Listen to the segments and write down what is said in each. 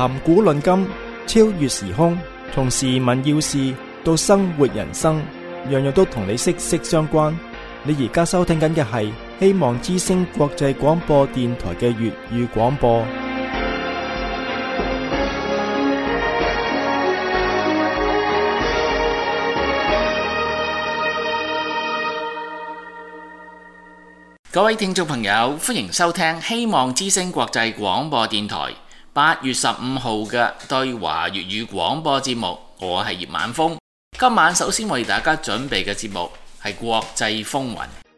談古論今，超越時空，從時聞要事到生活人生，樣樣都同你息息相關。你而家收聽緊嘅係希望之聲國際廣播電台嘅粵語廣播。 各位聽眾朋友，歡迎收聽希望之聲國際廣播電台8月15號嘅對華粵語廣播節目。我係葉晚風。今晚首先為大家準備嘅節目係國際風雲。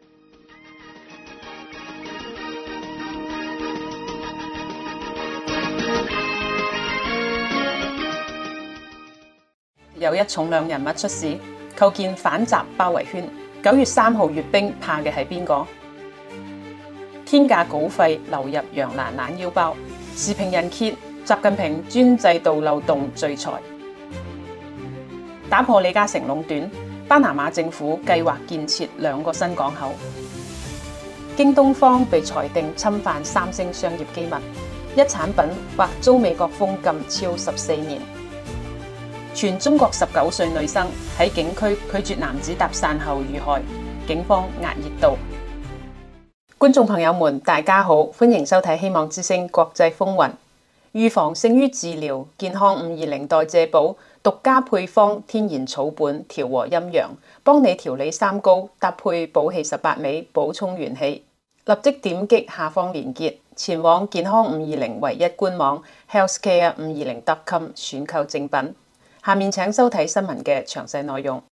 有一重量人物出事，構建反習包圍圈。9月3號閱兵，怕嘅係邊個？天價稿費流入楊蘭蘭腰包。時評人揭習近平專制度漏洞聚財，打破李嘉誠壟斷。巴拿馬政府計劃建設2個新港口。京東方被裁定侵犯三星商業機密，一產品或遭美國封禁超14年。全中國19歲女生喺景區拒絕男子搭訕後遇害，警方壓熱度。觀眾朋友們，大家好，歡迎收睇希望之聲國際風雲。預防勝於治療，健康520代謝寶獨家配方天然草本調和陰陽，幫你調理三高，搭配補氣18味補充元氣。立即點擊下方連結，前往健康520唯一官網 healthcare520.com 選購正品。下面請收睇新聞嘅詳細內容。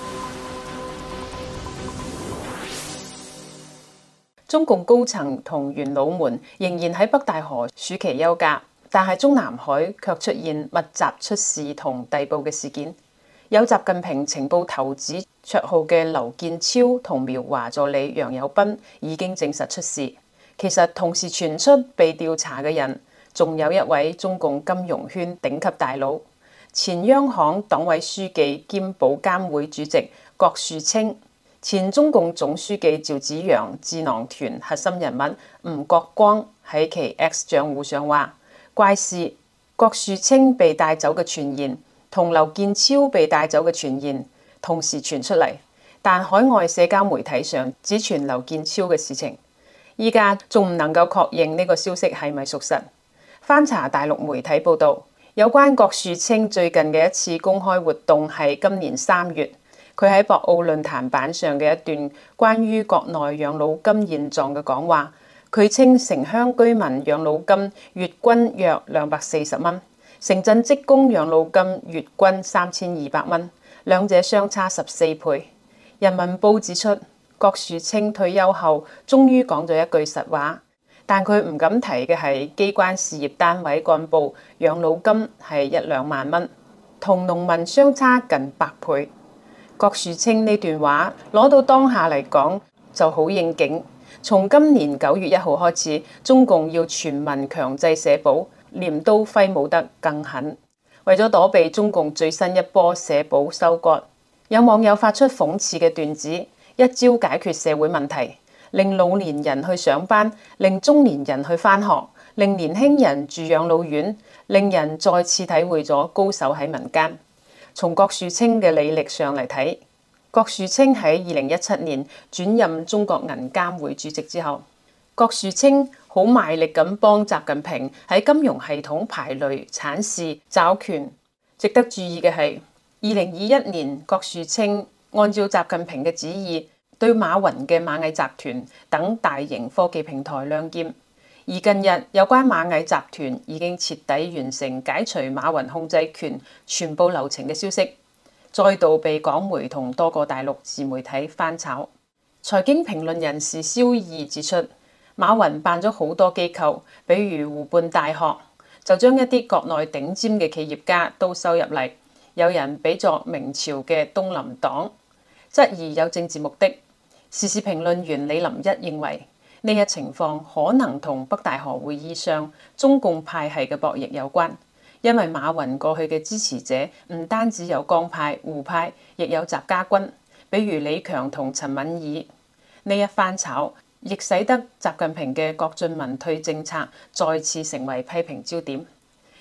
中共高層同元老們仍然喺北戴河暑期休假，但係中南海卻出現密集出事同逮捕嘅事件。有習近平情報頭子綽號嘅劉建超同苗華助理楊友斌已經證實出事。其實同時傳出被調查嘅人，仲有一位中共金融圈頂級大佬，前央行黨委書記兼保監會主席郭樹清，前中共總書記趙紫陽智囊團核心人物吳國光喺其 X 賬戶上話：怪事，郭樹清被帶走嘅傳言同劉建超被帶走嘅傳言同時傳出嚟，但海外社交媒體上只傳劉建超嘅事情，依家仲唔能夠確認呢個消息係咪屬實。翻查大陸媒體報道，有關郭樹清最近嘅一次公開活動係今年3月。佢喺博鰲論壇版上嘅一段關於國內養老金現狀嘅講話，佢稱城鄉居民養老金月均約240蚊，城鎮職工養老金月均3200蚊，兩者相差14倍。人民報指出，郭樹清退休後終於講咗一句實話，但佢唔敢提嘅係機關事業單位幹部養老金係1-2萬蚊，同農民相差近100倍。郭樹清呢段話攞到當下嚟講就好應景。從今年9月1號開始，中共要全民強制社保，鐮刀揮舞得更狠。為咗躲避中共最新一波社保收割，有網友發出諷刺嘅段子：一朝解決社會問題，令老年人去上班，令中年人去返學，令年輕人住養老院，令人再次體會咗高手喺民間。從郭樹清嘅履歷上嚟睇，郭樹清喺2017年轉任中國銀監會主席之後，郭樹清好賣力咁幫習近平喺金融系統排雷、鏟事、找權。值得注意嘅係，2021年郭樹清按照習近平嘅旨意，對馬雲嘅螞蟻集團等大型科技平台亮劍。而近日有關螞蟻集團已經徹底完成解除馬雲控制權全部流程嘅消息，再度被港媒同多個大陸自媒體翻炒。財經評論人士蕭義指出，馬雲辦咗好多機構，比如湖畔大學，就將一啲國內頂尖嘅企業家都收入嚟，有人比作明朝嘅東林黨，質疑有政治目的。時事評論員李林一認為，呢一情況可能同北大河會議上中共派系嘅博弈有關，因為馬雲過去嘅支持者唔單止有江派、胡派，亦有習家軍，比如李強同陳敏爾。呢一翻炒，亦使得習近平嘅國進民退政策再次成為批評焦點。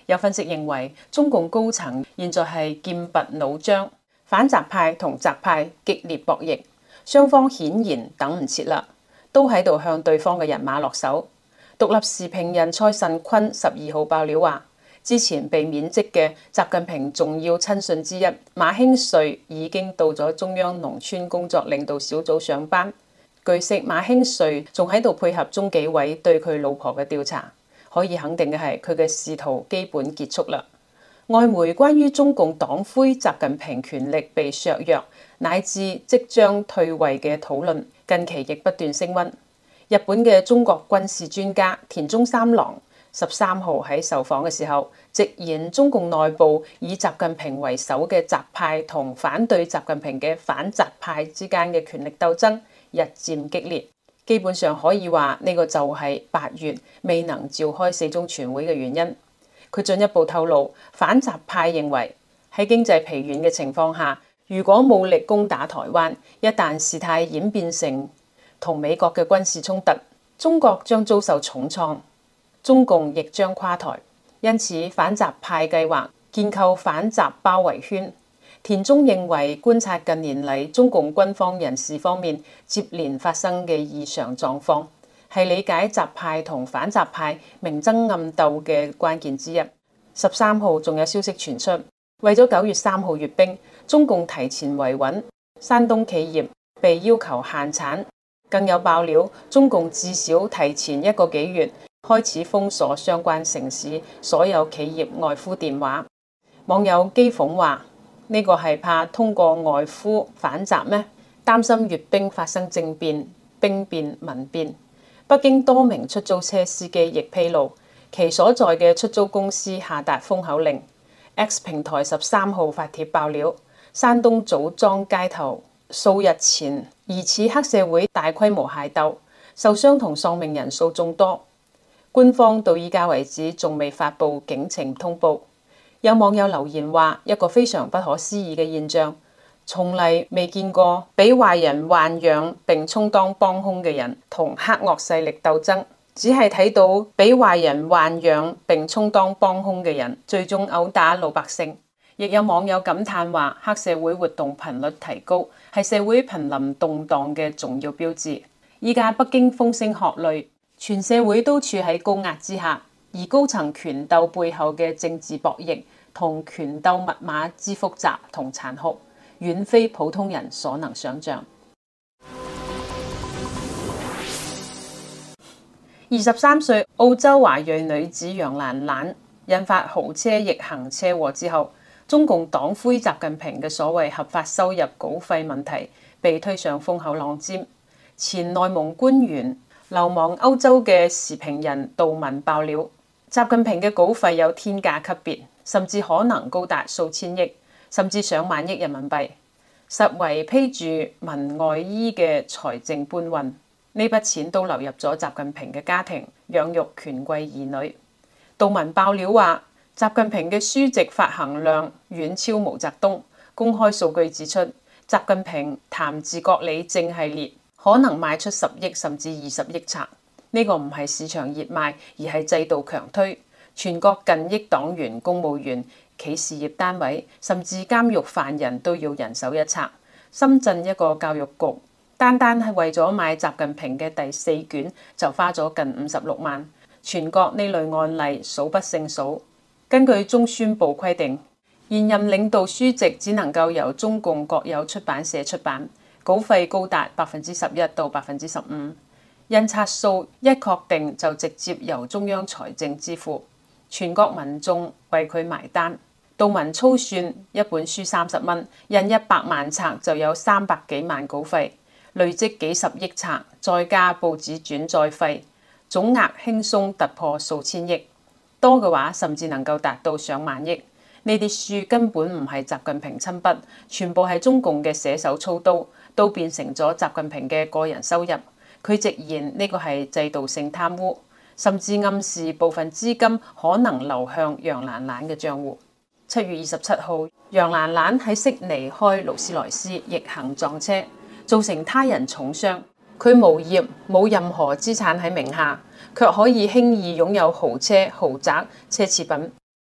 有分析認為，中共高層現在係劍拔弩張，反習派同習派激烈博弈，雙方顯然等唔切啦，都喺度向對方嘅人馬落手。獨立時評人蔡慎坤12號爆料話，之前被免職嘅習近平重要親信之一馬興瑞已經到咗中央農村工作領導小組上班。據悉，馬興瑞仲喺度配合中紀委對佢老婆嘅調查。可以肯定嘅係，佢嘅仕途基本結束啦。外媒關於中共黨魁習近平權力被削弱乃至即將退位嘅討論，近期亦不斷升溫。日本嘅中國軍事專家田中三郎13號喺受訪嘅時候，直言中共內部以習近平為首嘅習派同反對習近平嘅反習派之間嘅權力鬥爭日漸激烈，基本上可以話呢個就係8月未能召開4中全會嘅原因。佢進一步透露，反習派認為喺經濟疲軟嘅情況下，如果武力攻打台灣，一旦事態演變成同美國嘅軍事衝突，中國將遭受重創，中共亦將垮台。因此，反習派計劃建構反習包圍圈。田中認為，觀察近年嚟中共軍方人士方面接連發生嘅異常狀況，係理解習派同反習派明爭暗鬥嘅關鍵之一。13號仲有消息傳出，為咗9月3號閱兵，中共提前維穩，山東企業被要求限產。更有爆料，中共至少提前1個幾月開始封鎖相關城市所有企業外呼電話。網友譏諷話：呢個係怕通過外呼反習咩？擔心閱兵發生政變、兵變、民變。北京多名出租車司機亦披露，其所在嘅出租公司下達封口令。X 平台13號發帖爆料，山東棗莊街頭數日前疑似黑社會大規模械鬥，受傷同喪命人數眾多。官方到依家為止仲未發布警情通報。有網友留言話，一個非常不可思議嘅現象，從嚟未見過俾壞人豢養並充當幫兇嘅人同黑惡勢力鬥爭，只係睇到俾壞人豢養並充當幫兇嘅人最終毆打老百姓。亦有網友感嘆話，黑社會活動頻率提高係社會瀕臨動盪嘅重要標誌。依家北京風聲鶴唳，全社會都處喺高壓之下，而高層權鬥背後嘅政治博弈同權鬥密碼之複雜同殘酷，遠非普通人所能想象。23歲澳洲華裔女子楊蘭蘭引發豪車逆行車禍之後，中共黨魁習近平嘅所謂合法收入稿費問題被推上風口浪尖。前內蒙官員流亡歐洲嘅時評人杜文爆料，習近平嘅稿費有天價級別，甚至可能高達數千億，甚至上萬億人民幣，實為披住文外衣嘅財政搬運。呢筆錢都流入咗習近平嘅家庭，養育權貴兒女。杜文爆料話，習近平嘅書籍發行量遠超毛澤東。公開數據指出，習近平談治國理政系列可能賣出10億甚至20億冊。呢個唔係市場熱賣，而係制度強推。全國近億黨員、公務員、企事業單位，甚至監獄犯人都要人手一冊。深圳一個教育局，單係為咗買習近平嘅第4卷，就花咗近56萬。全國呢類案例數不勝數。根據中宣部規定，現任領導書籍只能夠由中共國有出版社出版，稿費高達11%到15%。印刷數一確定就直接由中央財政支付，全國民眾為佢埋單。杜文粗算，一本書30蚊，印100萬冊就有300幾萬稿費，累積幾十億冊，再加報紙轉載費，總額輕鬆突破數千億，多嘅話甚至能夠達到上萬億。呢啲書根本唔係習近平親筆，全部係中共嘅寫手操刀，都變成咗習近平嘅個人收入。佢直言呢個係制度性貪污，甚至暗示部分資金可能流向楊蘭蘭嘅賬戶。7月27號，楊蘭蘭喺悉尼開勞斯萊斯逆行撞車，造成他人重傷。佢無業，冇任何資產喺名下，卻可以輕易擁有豪車、豪宅、奢侈品。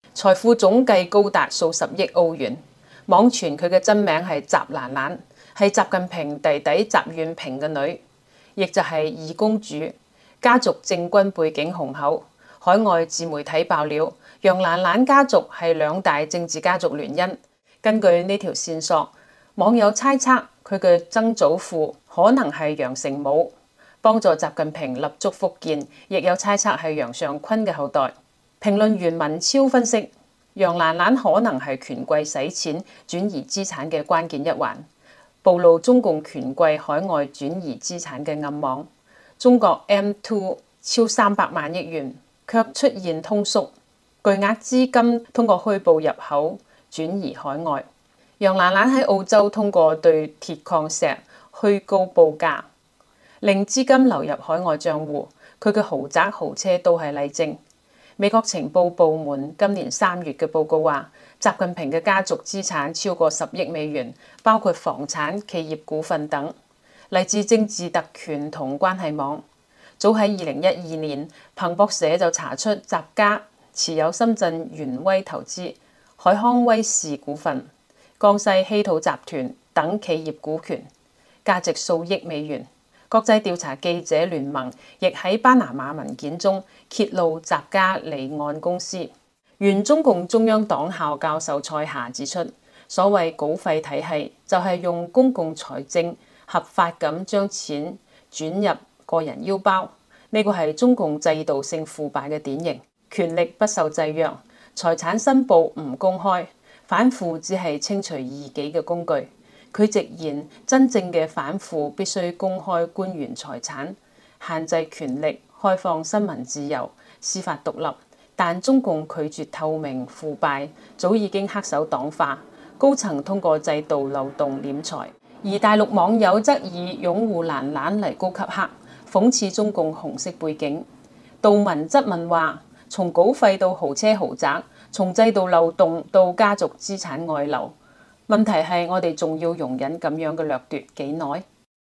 財富總計高達數十億歐元。網傳佢嘅真名係習蘭蘭，係習近平弟弟習遠平嘅女，亦就係二公主。家族政軍背景雄厚，海外自媒體爆料，楊蘭蘭家族係兩大政治家族聯姻。根據呢條線索，網友猜測佢嘅曾祖父可能係楊成武，幫助習近平立足福建，亦有猜測係楊尚昆嘅後代。評論員文超分析，楊蘭蘭可能係權貴洗錢轉移資產嘅關鍵一環，暴露中共權貴海外轉移資產嘅暗網。中國 M2 超300萬億元，卻出現通縮，巨額資金通過虛報入口轉移海外。楊蘭蘭喺澳洲通過對鐵礦石虛高報價，令資金流入海外賬戶。佢嘅豪宅豪車都係例證。美國情報部門今年3月嘅報告話，習近平嘅家族資產超過10億美元，包括房產、企業股份等，嚟自政治特權同關係網。早喺2012年，彭博社就查出習家持有深圳元威投資、海康威視股份、江西稀土集團等企業股權，價值數億美元。國際調查記者聯盟亦喺巴拿馬文件中揭露習家離岸公司。原中共中央黨校教授蔡霞指出，所謂稿費體系就係用公共財政合法咁將錢轉入個人腰包，呢個係中共制度性腐敗嘅典型。權力不受制約，財產申報唔公開，反腐只係清除異己嘅工具。佢直言，真正嘅反腐必須公開官員財產，限制權力，開放新聞自由、司法獨立。但中共拒絕透明腐敗，早已經黑手黨化，高層通過制度漏洞斂財。而大陸網友則以擁護蘭蘭嚟高級黑，諷刺中共紅色背景。杜文質問話：從稿費到豪車豪宅，從制度漏洞到家族資產外流。問題係我哋仲要容忍咁樣嘅掠奪幾耐？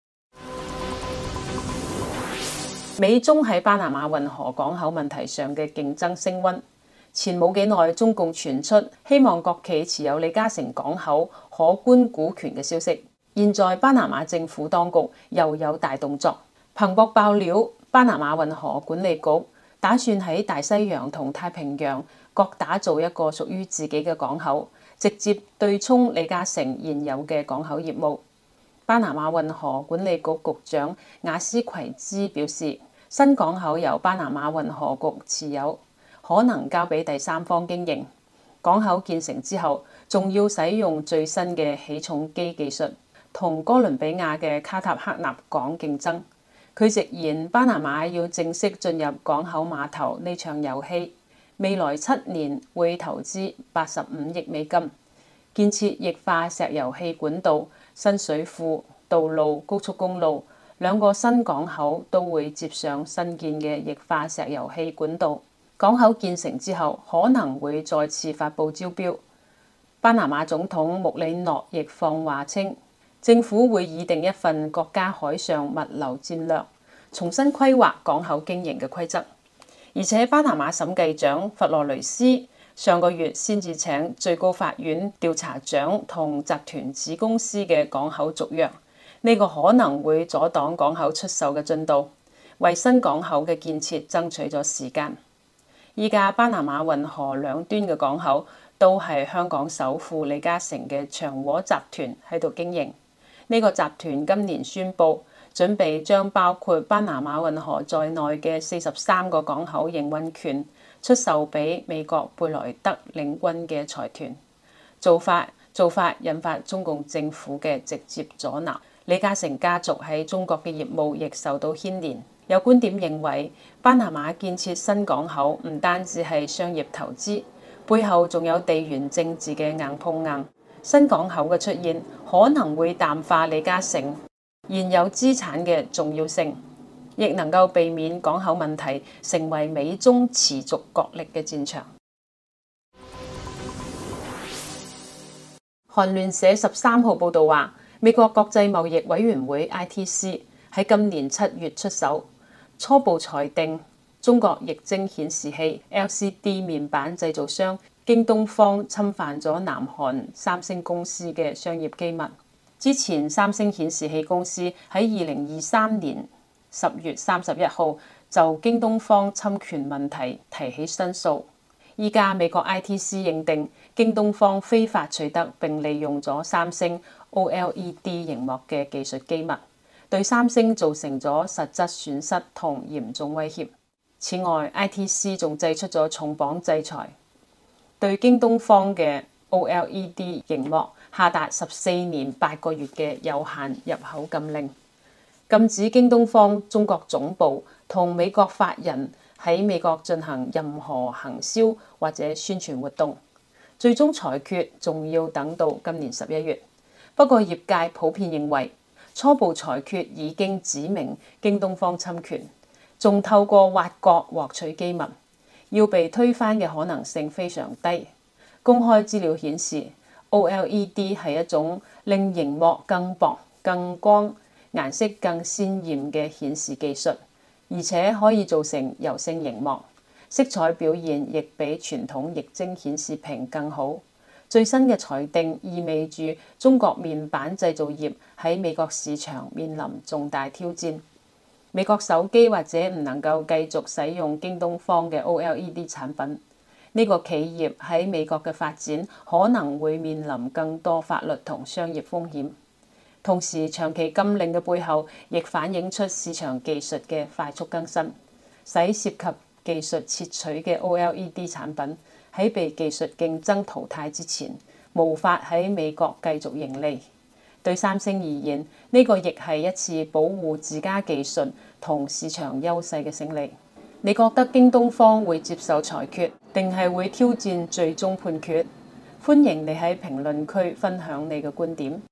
美中喺巴拿馬運河港口問題上嘅競爭升溫。前冇幾耐，中共傳出希望國企持有李嘉誠港口可觀股權嘅消息。現在巴拿馬政府當局又有大動作。彭博爆料，巴拿馬運河管理局打算喺大西洋同太平洋各打造一個屬於自己嘅港口，直接對沖李嘉誠現有嘅港口業務。巴拿馬運河管理局局長雅斯奎茲表示，新港口由巴拿馬運河局持有，可能交俾第三方經營。港口建成之後，仲要使用最新嘅起重機技術，同哥倫比亞嘅卡塔克納港競爭。佢直言，巴拿馬要正式進入港口碼頭呢場遊戲，未來7年會投資85億美金，建設液化石油氣管道、新水庫、道路、高速公路。2個新港口都會接上新建嘅液化石油氣管道。港口建成之後，可能會再次發布招標。巴拿馬總統穆里諾亦放話稱，政府會擬定一份國家海上物流戰略，重新規劃港口經營嘅規則。而且巴拿馬審計長弗羅雷斯上個月先至請最高法院調查長同集團子公司嘅港口續約，呢個可能會阻擋港口出售嘅進度，為新港口嘅建設爭取咗時間。依家巴拿馬運河兩端嘅港口都係香港首富李嘉誠嘅長和集團喺度經營。呢個集團今年宣布，準備將包括巴拿馬運河在內嘅43個港口營運權出售俾美國貝萊德領軍嘅財團。做法引發中共政府嘅直接阻撓。李嘉誠家族喺中國嘅業務亦受到牽連。有觀點認為，巴拿馬建設新港口唔單止係商業投資，背後仲有地緣政治嘅硬碰硬。新港口嘅出現可能會淡化李嘉誠現有資產嘅重要性，亦能夠避免港口問題成為美中持續角力嘅戰場。韓聯社13號報導話，美國國際貿易委員會 ITC 喺今年7月出手，初步裁定中國液晶顯示器 LCD 面板製造商京東方侵犯咗南韓三星公司嘅商業機密。之前三星顯示器公司喺2023年10月31號就京東方侵權問題提起申訴。依家美國 ITC 認定京東方非法取得並利用咗三星 OLED 螢幕嘅技術機密，對三星造成咗實質損失同嚴重威脅。此外 ，ITC 仲祭出咗重磅制裁，對京東方嘅 OLED 螢幕下達14年8個月嘅有限入口禁令，禁止京東方中國總部同美國法人喺美國進行任何行銷或者宣傳活動。最終裁決仲要等到今年11月。不過業界普遍認為，初步裁決已經指明京東方侵權，仲透過挖角獲取機密，要被推翻嘅可能性非常低。公開資料顯示，OLED 係一種令螢幕更薄、更光、顏色更鮮豔嘅顯示技術，而且可以做成柔性螢幕，色彩表現亦比傳統液晶顯示屏更好。最新嘅裁定意味住中國面板製造業喺美國市場面臨重大挑戰。美國手機或者唔能夠繼續使用京東方嘅 OLED 產品。呢個企業喺美國嘅發展可能會面臨更多法律同商業風險。同時，長期禁令嘅背後亦反映出市場技術嘅快速更新，使涉及技術竊取嘅 OLED 產品喺被技術競爭淘汰之前，無法喺美國繼續盈利。對三星而言，呢個亦係一次保護自家技術同市場優勢嘅勝利。你覺得京東方會接受裁決，定係會挑戰最終判決？歡迎你喺評論區分享你嘅觀點。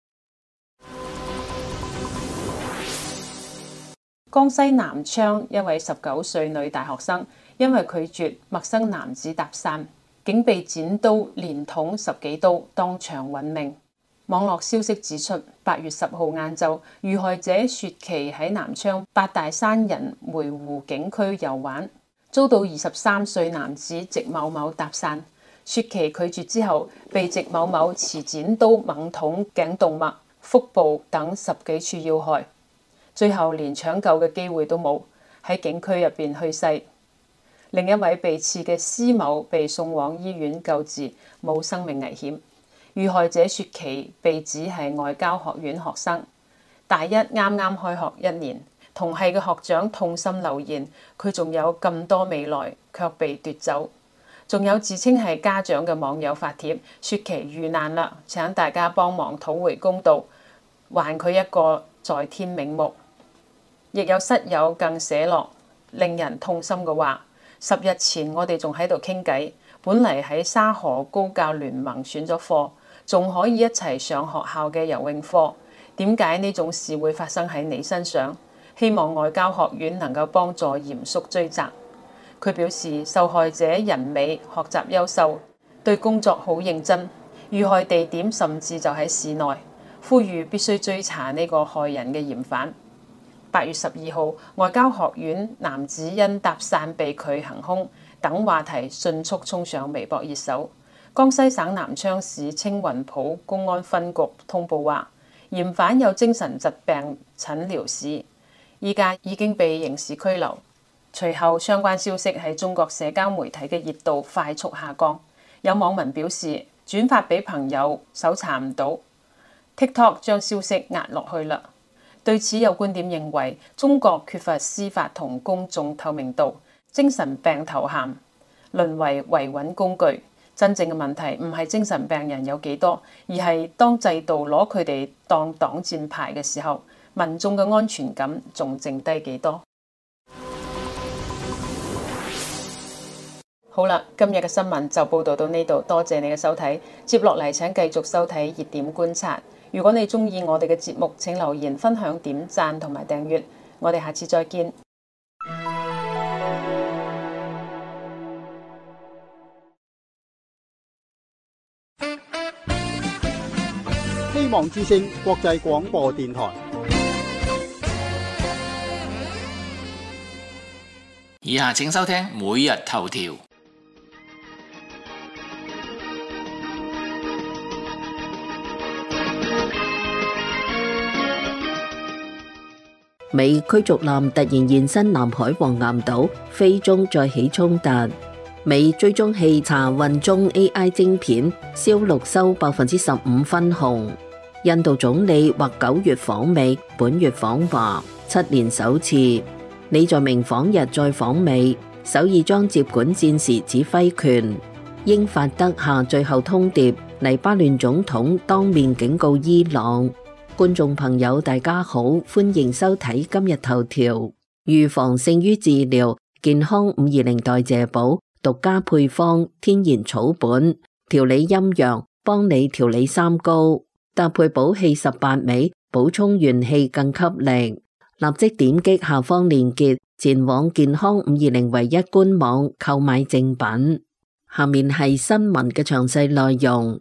江西南昌一位19歲女大學生，因為拒絕陌生男子搭訕，竟被剪刀連捅10幾刀，當場殞命。網絡消息指出，8月10號晏晝，遇害者雪琪喺南昌八大山人梅湖景區遊玩，遭到23歲男子席某某搭訕。雪琪拒絕之後，被席某某持剪刀猛捅頸動脈、腹部等10幾處要害，最後連搶救嘅機會都冇，喺景區入邊去世。另一位被刺嘅施某被送往醫院救治，冇生命危險。遇害者雪琪被指係外交學院學生，大一啱啱開學1年，同系嘅學長痛心留言，佢仲有咁多未來，卻被奪走。仲有自稱係家長嘅網友發帖，雪琪遇難啦，請大家幫忙討回公道，還佢一個在天瞑目。亦有室友更寫落令人痛心嘅話：10日前我哋仲喺度傾偈，本嚟喺沙河高教聯盟選咗課，仲可以一齊上學校嘅游泳課，點解呢種事會發生喺你身上？希望外交學院能夠幫助嚴肅追責。佢表示受害者人美，學習優秀，對工作好認真，遇害地點甚至就喺市內，呼籲必須追查呢個害人嘅嫌犯。8月12號，外交學院男子因搭訕被拒行兇等話題迅速衝上微博熱搜。江西省南昌市青雲浦公安分局通報話，嫌犯有精神疾病診療史，依家已經被刑事拘留。隨後相關消息喺中國社交媒體嘅熱度快速下降，有網民表示轉發俾朋友搜查唔到 ，TikTok 將消息壓落去啦。對此有觀點認為，中國缺乏司法同公眾透明度，精神病頭銜淪為維穩工具。真正嘅問題唔係精神病人有幾多，而係當制度攞佢哋當擋箭牌嘅時候，民眾嘅安全感仲剩低幾多？好啦，今日嘅新聞就報道到呢度，多謝你嘅收睇。接落嚟請繼續收睇熱點觀察。如果你鍾意我哋嘅節目，請留言、分享、點讚同埋訂閱。我哋下次再見。 希望之聲國際廣播電台。 以下請收聽每日頭條。 美驅逐艦突然現身南海黃岩島，菲中再起衝突。美追蹤器查運中 AI 晶片燒錄收15%分紅。印度總理或9月訪美，本月訪華，7年首次。李在明訪日再訪美，首爾將接管戰時指揮權。英法德下最後通牒，黎巴嫩總統當面警告伊朗。觀眾朋友大家好，歡迎收睇今日頭條。預防勝於治療，健康520代謝寶獨家配方，天然草本，調理陰陽，幫你調理三高，搭配補氣18味，補充元氣更給力。立即點擊下方鏈接，前往健康520唯一官網購買正品。下面係新聞嘅詳細內容。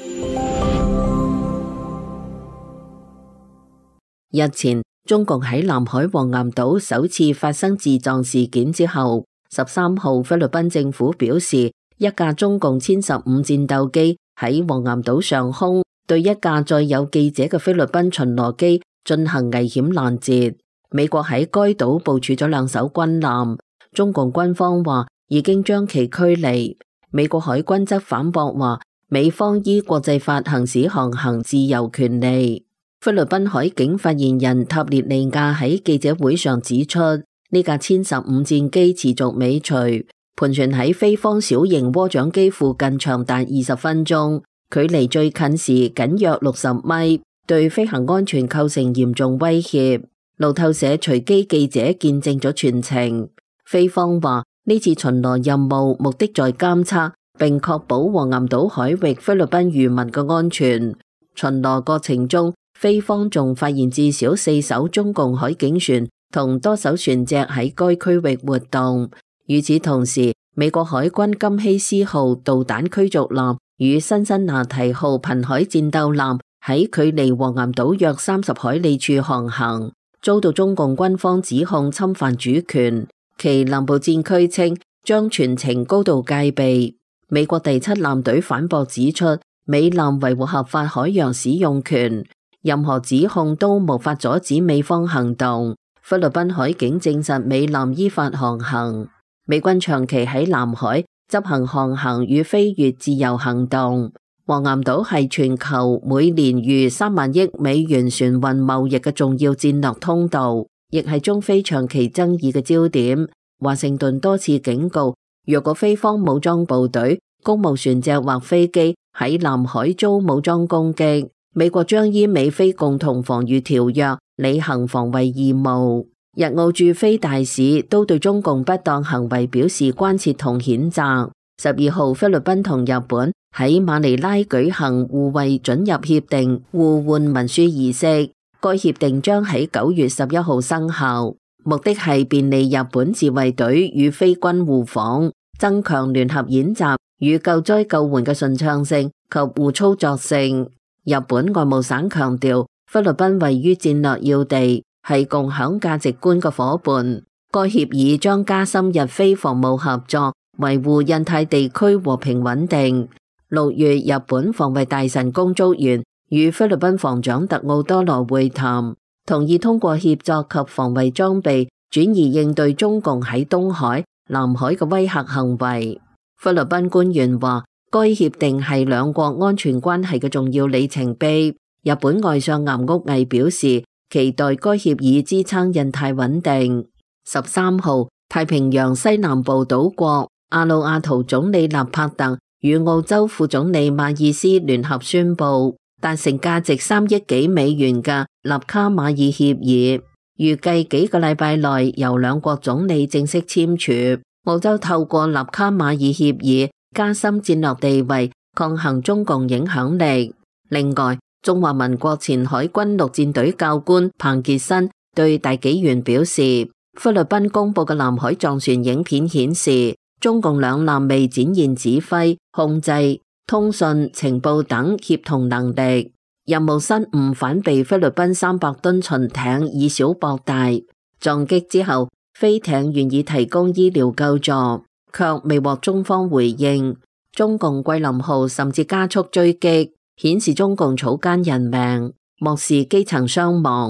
日前，中共喺南海黃岩島首次發生自撞事件之後，13號菲律賓政府表示，一架中共殲15戰鬥機喺黃岩島上空對一架載有記者嘅菲律賓巡邏機進行危險攔截。美國喺該島部署咗2艘軍艦，中共軍方話已經將其驅離。美國海軍則反駁話，美方依國際法行使航行自由權利。菲律賓海警發言人塔列利亞喺記者會上指出，呢架殲15戰機持續尾隨，盤旋喺菲方小型渦槳機附近長達20分鐘，距離最近時僅約60米，對飛行安全構成嚴重威脅。路透社隨機記者見證咗全程。菲方話呢次巡邏任務目的在監測並確保黃岩島海域菲律賓漁民嘅安全。巡邏過程中，菲方仲發現至少4艘中共海警船同多艘船隻喺該區域活動。與此同時，美國海軍金希斯號導彈驅逐艦與辛辛那提號瀕海戰鬥艦喺距離黃岩島約30海里處航行，遭到中共軍方指控侵犯主權。其南部戰區稱將全程高度戒備。美國第7艦隊反駁指出，美艦維護合法海洋使用權，任何指控都無法阻止美方行動。菲律賓海警證實美艦依法航行。美軍長期喺南海執行航行與飛越自由行動。黃岩島係全球每年逾3萬億美元船運貿易嘅重要戰略通道，亦係中菲長期爭議嘅焦點。華盛頓多次警告，若果菲方武裝部隊、公務船隻或飛機喺南海遭武裝攻擊，美國將依美菲共同防禦條約履行防衛義務。日澳駐菲大使都對中共不當行為表示關切同譴責。12號，菲律賓同日本喺馬尼拉舉行互惠准入協定互換文書儀式，該協定將喺9月11號生效，目的係便利日本自衛隊與菲軍互訪，增強聯合演習與救災救援嘅順暢性及互操作性。日本外務省強調，菲律賓位於戰略要地，係共享價值觀嘅夥伴。該協議將加深日菲防務合作，維護印太地區和平穩定。6月，日本防衛大臣宮竹原與菲律賓防長特奧多羅會談，同意通過協作及防衛裝備轉移應對中共喺東海、南海嘅威嚇行為。菲律賓官員話，該協定係兩國安全關係嘅重要里程碑。日本外相岩屋毅表示，期待該協議支撐印太穩定。13號，太平洋西南部島國阿魯阿圖總理納帕特與澳洲副總理馬爾斯聯合宣布達成價值3億幾美元嘅納卡馬爾協議，預計幾個禮拜內由兩國總理正式簽署。澳洲透過納卡馬爾協議加深戰略地位，抗衡中共影響力。另外，中華民國前海軍陸戰隊教官彭傑新對大紀元表示，菲律賓公布嘅南海撞船影片顯示，中共兩艦未展現指揮、控制、通訊、情報等協同能力，任務失誤反被菲律賓300噸巡艇以小博大。撞擊之後，飛艇願意提供醫療救助，卻未獲中方回應。中共桂林號甚至加速追擊，顯示中共草菅人命，漠視基層傷亡。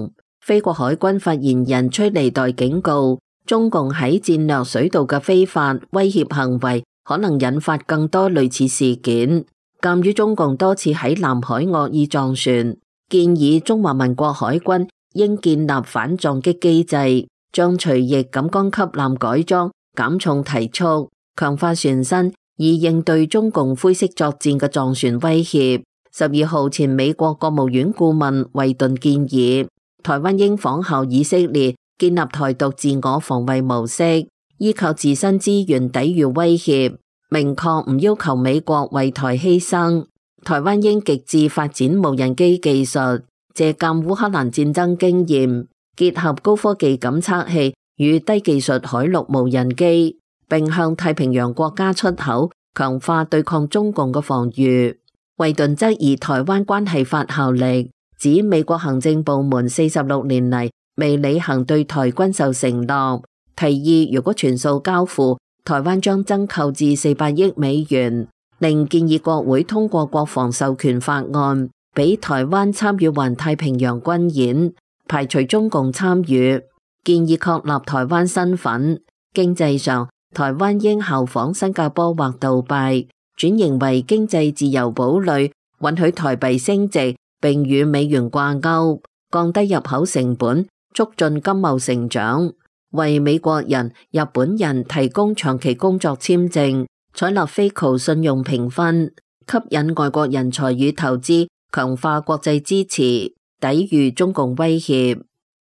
菲國海軍發言人崔利代警告，中共喺戰略水道嘅非法威脅行為可能引發更多類似事件。鑒於中共多次喺南海惡意撞船，建議中華民國海軍應建立反撞擊機制，將隨役贛江級艦改裝、減重提速，強化船身，以應對中共灰色作戰嘅撞船威脅。12號前美國國務院顧問惠頓建議，台灣應仿效以色列，建立台獨自我防衛模式，依靠自身資源抵禦威脅，明確唔要求美國為台犧牲。台灣應極致發展無人機技術，借鑒烏克蘭戰爭經驗，結合高科技感測器與低技術海陸無人機，並向太平洋國家出口，強化對抗中共嘅防禦。惠頓質疑台灣關係法效力，指美國行政部門46年嚟未履行對台軍售承諾，提議如果全數交付，台灣將增購至400億美元，另建議國會通過國防授權法案，俾台灣參與環太平洋軍演，排除中共參與，建議確立台灣身份。經濟上，台灣應效仿新加坡或杜拜，轉型為經濟自由堡壘，允許台幣升值並與美元掛鈎，降低入口成本，促進經貿成長，為美國人、日本人提供長期工作簽證，採納 FICO 信用評分，吸引外國人才與投資，強化國際支持，抵禦中共威脅。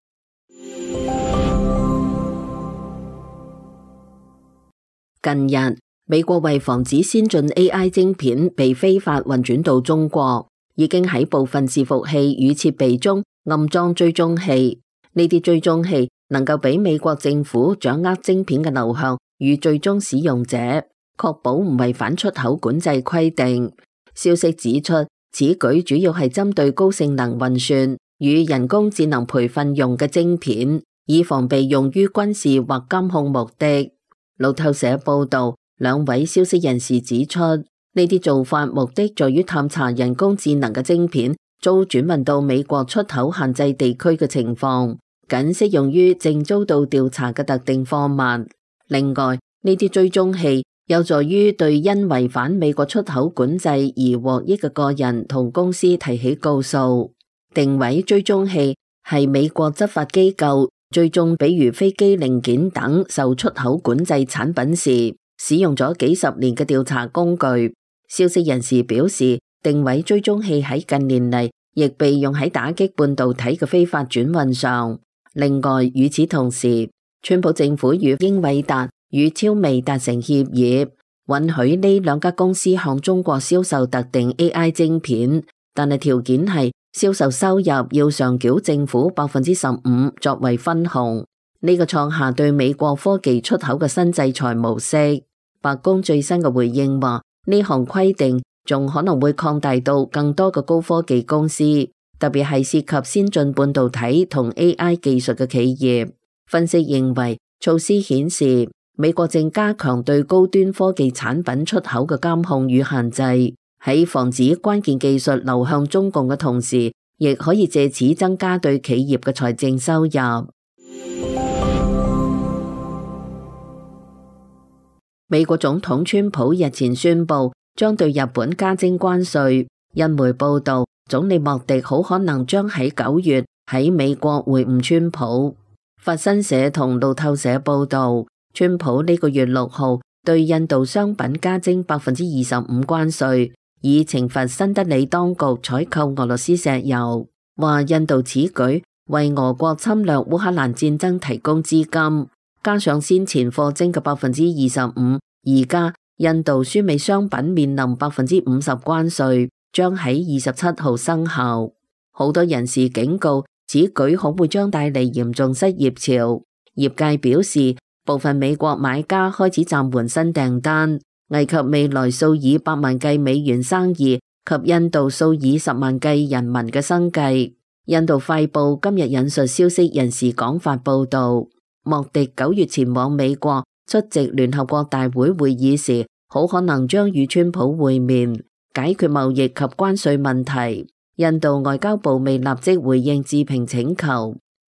近日，美國為防止先進 AI 晶片被非法運轉到中國，已經喺部分伺服器與設備中暗裝追蹤器。呢啲追蹤器能夠俾美國政府掌握晶片嘅流向與最終使用者，確保唔違反出口管制規定。消息指出，此舉主要係針對高性能運算與人工智能培訓用嘅晶片，以防被用於軍事或監控目的。路透社報道，兩位消息人士指出，呢啲做法目的在於探查人工智能嘅晶片遭轉運到美國出口限制地區嘅情況，僅適用於正遭到調查嘅特定貨物。另外，呢啲追蹤器有助於對因違反美國出口管制而獲益嘅個人同公司提起告訴。定位追蹤器係美國執法機構追蹤比如飛機零件等受出口管制產品時，使用咗幾十年嘅調查工具。消息人士表示，定位追蹤器喺近年嚟亦被用喺打擊半導體嘅非法轉運上。另外，與此同時，川普政府與英偉達與超微達成協議，允許呢兩家公司向中國銷售特定 AI 晶片，但係條件係銷售收入要上繳政府15%作為分紅。呢個創下對美國科技出口嘅新制裁模式。白宮最新嘅回應話，呢項規定仲可能會擴大到更多嘅高科技公司，特別係涉及先進半導體同 AI 技術嘅企業。分析認為，措施顯示美國正加強對高端科技產品出口嘅監控與限制，喺防止關鍵技術流向中共嘅同時，亦可以借此增加對企業嘅財政收入。美國總統川普日前宣布將對日本加徵關稅。印媒報道，總理莫迪好可能將喺9月喺美國會晤川普。法新社同路透社報道，川普呢個月6號對印度商品加徵25%關稅，以懲罰新德里當局採購俄羅斯石油。話印度此舉為俄國侵略烏克蘭戰爭提供資金。加上先前課徵嘅25%，而家印度輸美商品面臨50%關稅，將喺27號生效。好多人士警告，此舉可會將帶嚟嚴重失業潮。業界表示，部分美國買家開始暫緩新訂單，危及未來數以百萬計美元生意及印度數以10萬計人民嘅生計。印度快報今日引述消息人士講法報道，莫迪9月前往美國出席聯合國大會會議時，好可能將與川普會面，解決貿易及關稅問題。印度外交部未立即回應置評請求。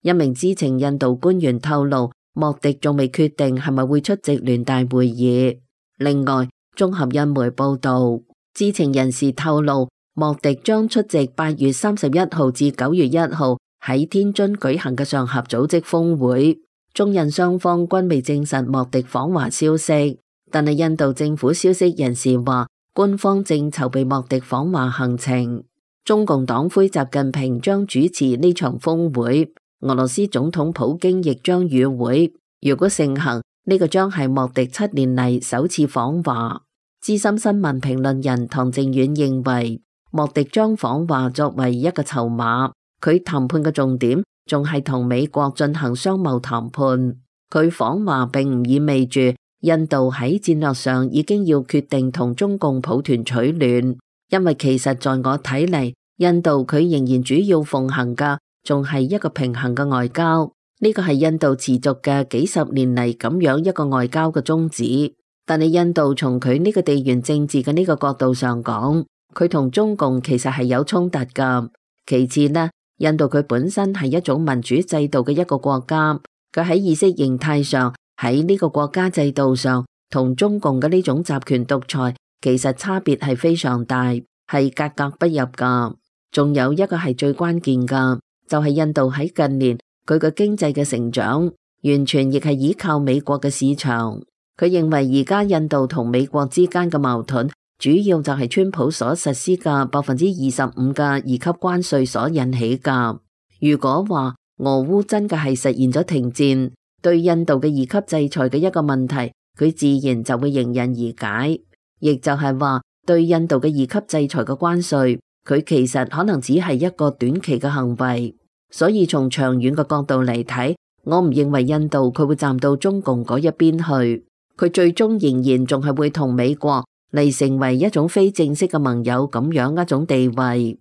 一名知情印度官員透露，莫迪仲未決定係咪會出席聯大會議。另外，綜合印媒報道，知情人士透露，莫迪將出席8月31號至9月1號喺天津舉行嘅上合組織峰會。中印雙方均未證實莫迪訪華消息，但係印度政府消息人士話，官方正籌備莫迪訪華行程。中共黨魁習近平將主持呢場峰會，俄羅斯總統普京亦將與會。如果盛行，呢個將係莫迪7年嚟首次訪華。資深新聞評論人唐靖遠認為，莫迪將訪華作為一個籌碼，佢談判嘅重點仲係同美國進行商貿談判。佢訪華並唔意味住印度喺戰略上已經要決定同中共抱團取暖。因為其實在我睇嚟，印度佢仍然主要奉行嘅仲係一個平衡嘅外交，呢個係印度持續嘅幾十年嚟咁樣一個外交嘅宗旨。但係印度從佢呢個地緣政治嘅呢個角度上講，佢同中共其實係有衝突噶。其次呢，印度佢本身係一種民主制度嘅一個國家，佢喺意識形態上喺呢個國家制度上同中共嘅呢種集權獨裁其實差別係非常大，係格格不入噶。仲有一個係最關鍵噶，就係印度喺近年佢嘅經濟嘅成長，完全亦係依靠美國嘅市場。佢認為而家印度同美國之間嘅矛盾，主要就係川普所實施嘅25%嘅二級關稅所引起噶。如果話俄烏真嘅係實現咗停戰，對印度嘅二級制裁嘅一個問題，佢自然就會迎刃而解。亦就係話，對印度嘅二級制裁嘅關稅，佢其實可能只係一個短期嘅行為。所以從長遠嘅角度嚟睇，我唔認為印度佢會站到中共嗰一邊去，佢最終仍然仲係會同美國嚟成為一種非正式嘅盟友咁樣一種地位。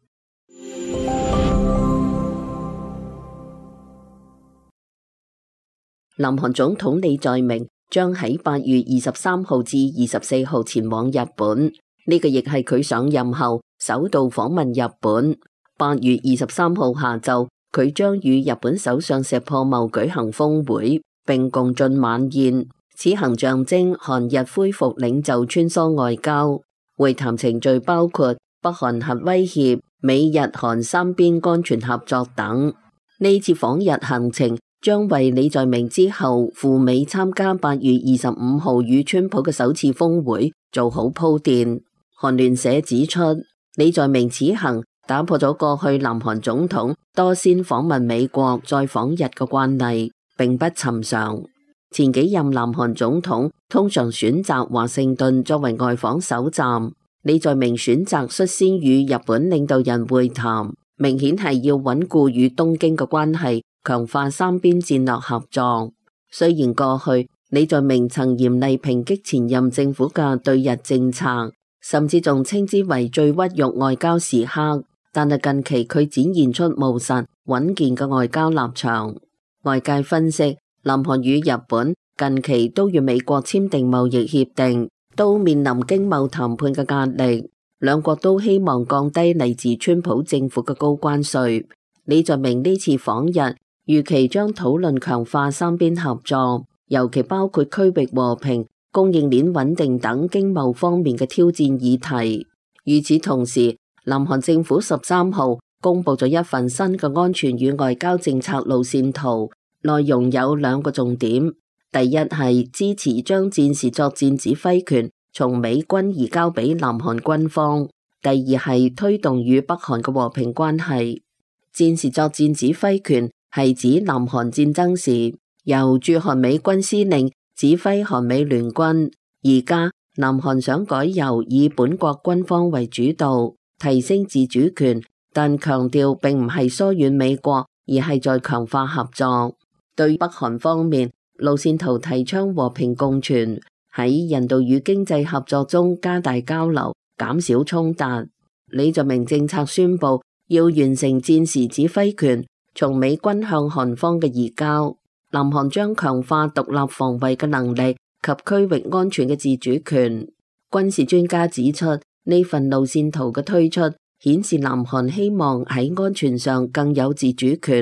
南韓總統李在明將喺8月23號至24號前往日本，呢個亦係佢上任後首度訪問日本。8月23號下晝，佢將與日本首相石破茂舉行峰會，並共進晚宴。此行象徵韓日恢復領袖穿梭外交。會談程序包括北韓核威脅、美日韓三邊安全合作等。呢次訪日行程將為李在明之後赴美參加8月25號與川普嘅首次峰會做好鋪墊。韓聯社指出，李在明此行打破咗過去南韓總統多先訪問美國再訪日嘅慣例，並不尋常。前幾任南韓總統通常選擇華盛頓作為外訪首站，李在明選擇率先與日本領導人會談，明顯係要穩固與東京嘅關係，強化三邊戰略合作。雖然過去李在明曾嚴厲抨擊前任政府嘅對日政策，甚至仲稱之為最屈辱外交時刻，但係近期佢展現出務實穩健嘅外交立場。外界分析，南韓與日本近期都與美國簽訂貿易協定，都面臨經貿談判嘅壓力，兩國都希望降低嚟自川普政府嘅高關稅。李在明呢次訪日，預期將討論強化三邊合作，尤其包括區域和平、供應鏈穩定等經貿方面嘅挑戰議題。與此同時，南韓政府13號公布咗一份新嘅安全與外交政策路線圖，內容有2個重點。第一係支持將戰時作戰指揮權從美軍移交俾南韓軍方；第二係推動與北韓嘅和平關係。戰時作戰指揮權係指南韓戰爭時由駐韓美軍司令指揮韓美聯軍，而家南韓想改由以本國軍方為主導，提升自主權，但強調並唔係疏遠美國，而係在強化合作。對北韓方面，路線圖提倡和平共存，喺人道與經濟合作中加大交流，減少衝突。李在明政策宣布要完成戰時指揮權從美軍向韓方嘅移交，南韓將強化獨立防衛嘅能力及區域安全嘅自主權。軍事專家指出，呢份路線圖嘅推出顯示南韓希望喺安全上更有自主權。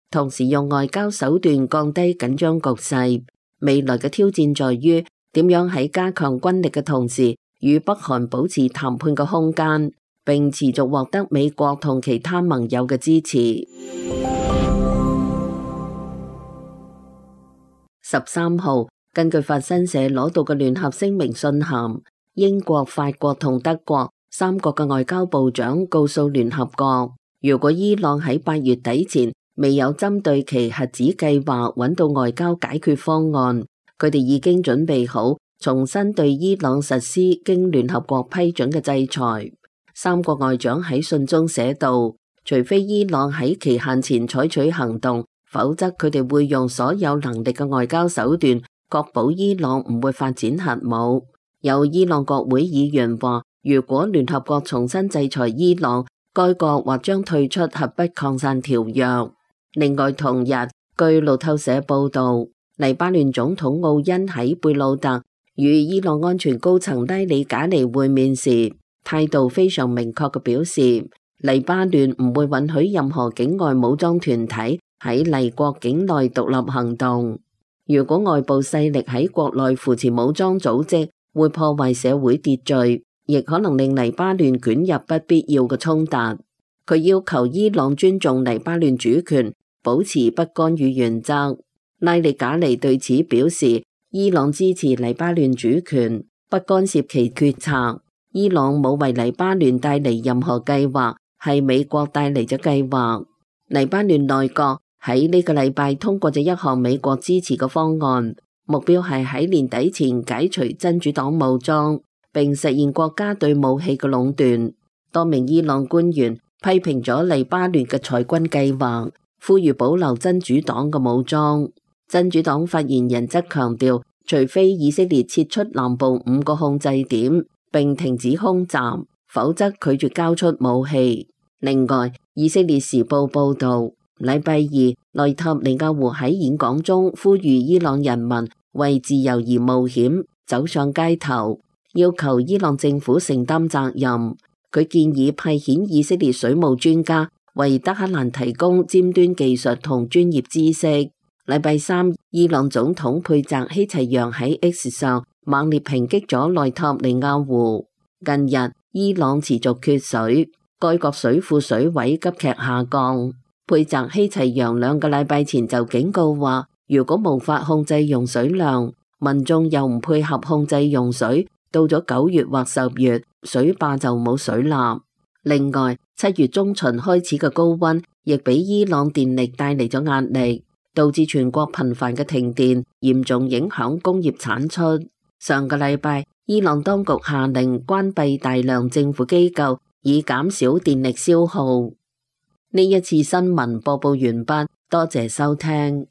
同時用外交手段降低緊張局勢。未來嘅挑戰在於點樣喺加強軍力嘅同時，與北韓保持談判嘅空間，並持續獲得美國同其他盟友嘅支持。13號，根據法新社攞到嘅聯合聲明信函，英國、法國同德國三國嘅外交部長告訴聯合國，如果伊朗喺8月底前未有針對其核子計劃揾到外交解決方案，佢哋已經準備好重新對伊朗實施經聯合國批准嘅制裁。三國外長喺信中寫道，除非伊朗喺期限前採取行動，否則佢哋會用所有能力嘅外交手段，確保伊朗唔會發展核武。有伊朗國會議員話，如果聯合國重新制裁伊朗，該國或將退出核不擴散條約。另外同日，據路透社報道，黎巴嫩總統奧恩喺貝魯特與伊朗安全高層拉里賈尼會面時，態度非常明確嘅表示，黎巴嫩唔會允許任何境外武裝團體喺黎國境內獨立行動。如果外部勢力喺國內扶持武裝組織，會破壞社會秩序，亦可能令黎巴嫩捲入不必要嘅衝突。佢要求伊朗尊重黎巴嫩主權，保持不干預原則。拉里賈尼對此表示，伊朗支持黎巴嫩主權，不干涉其決策。伊朗冇為黎巴嫩帶嚟任何計劃，係美國帶嚟咗計劃。黎巴嫩內閣喺呢個禮拜通過咗一項美國支持嘅方案，目標係喺年底前解除真主黨武裝，並實現國家對武器嘅壟斷。多名伊朗官員批評咗黎巴嫩嘅裁軍計劃，呼籲保留真主黨嘅武裝。真主黨發言人則強調，除非以色列撤出南部5個控制點並停止空襲，否則拒絕交出武器。另外，以色列時報報道，禮拜二內塔尼亞胡喺演講中呼籲伊朗人民為自由而冒險，走上街頭，要求伊朗政府承擔責任。佢建議派遣以色列水務專家為德黑蘭提供尖端技術同專業知識。禮拜三，伊朗總統佩澤希齊揚喺 X 上猛烈抨擊咗內塔尼亞胡。近日，伊朗持續缺水，該國水庫水位急劇下降。佩澤希齊揚2個禮拜前就警告話，如果無法控制用水量，民眾又唔配合控制用水，到咗9月或10月，水壩就冇水納。另外，7月中旬開始嘅高溫，亦俾伊朗電力帶嚟咗壓力，導致全國頻繁嘅停電，嚴重影響工業產出。上個禮拜，伊朗當局下令關閉大量政府機構，以減少電力消耗。呢一次新聞播報完畢，多謝收聽。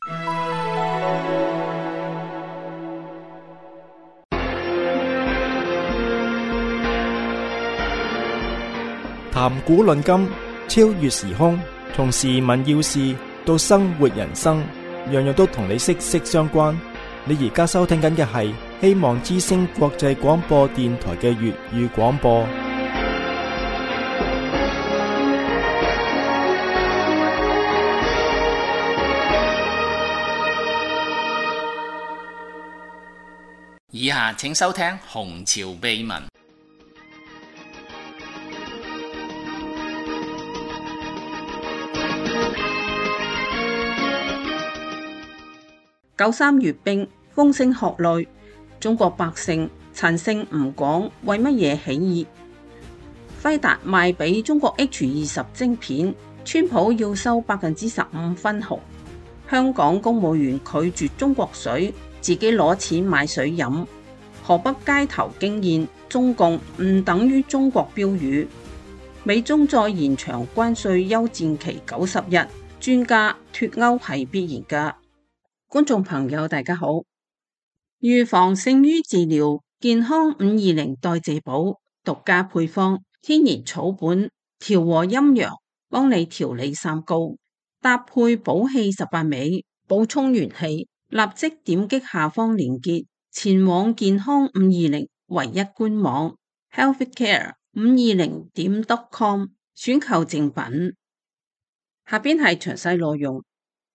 談古論今，超越時空，從時聞要事到生活人生，樣樣都同你息息相關。你而家收聽緊嘅係希望之聲國際廣播電台嘅粵語廣播。 以下請收聽《紅潮秘聞》。 93閱兵，風聲鶴唳，中國百姓陳勝吳廣為乜嘢起義？輝達賣俾中國 H20 晶片，川普要收15%分紅。香港公務員拒絕中國水，自己攞錢買水飲。河北街頭驚現中共唔等於中國標語。美中再延長關稅休戰期90日，專家脫歐係必然㗎。觀眾朋友大家好，預防勝於治療，健康520代謝寶獨家配方，天然草本，調和陰陽，幫你調理三高，搭配補氣18味，補充元氣。立即點擊下方連結，前往健康520唯一官網 healthcare520.com 選購正品。下邊係詳細內容。